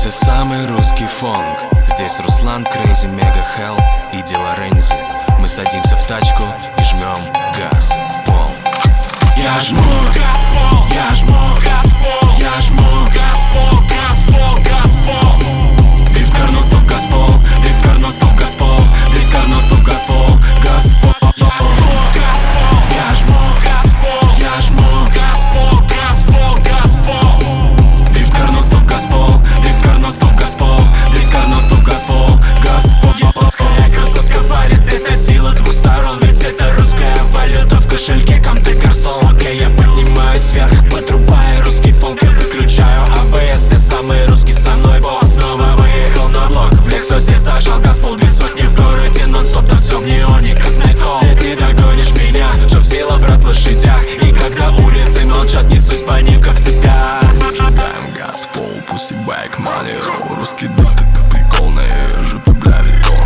Начался самый русский фонк. Здесь Руслан, Крейзи, Мега Хелл и Делорензи. Мы садимся в тачку и жмем газ в пол. Я жму газ в пол, я жму газ в пол, я жму газ в пол, газ в пол, газ в пол. Дрифт кар нон-стоп, газ в пол, дрифт кар нон-стоп, газ в пол, дрифт кар нон-стоп, газ в пол, газ в пол. Я жму газ в пол, я жму газ в пол, газ в пол, газ в пол. Дрифт кар нон-стоп, газ в пол, дрифт кар нон-стоп, газ в пол, дрифт кар нон-стоп, газ в пол, газ в пол. Японская красотка варит, это сила двух сторон, ведь это русская валюта в кошельке, Камте Гарсон. Окей, я поднимаюсь вверх, подрубаю русский фонк и выключаю АБС. Я самый русский, со мной Бог. Снова выехал на блок, в Лексусе зажал газ, пол 2 сотни в городе нон-стоп, там все в неоне, как Найкол. Ты догонишь меня, чтоб взяла брат в лошадях, и когда улицы молчат, несусь по ним, как в цепях. Зажигаем газ в пол, пусти байк, money roll. Русский дрифт, это прикол, на ее жопе, бля, витол.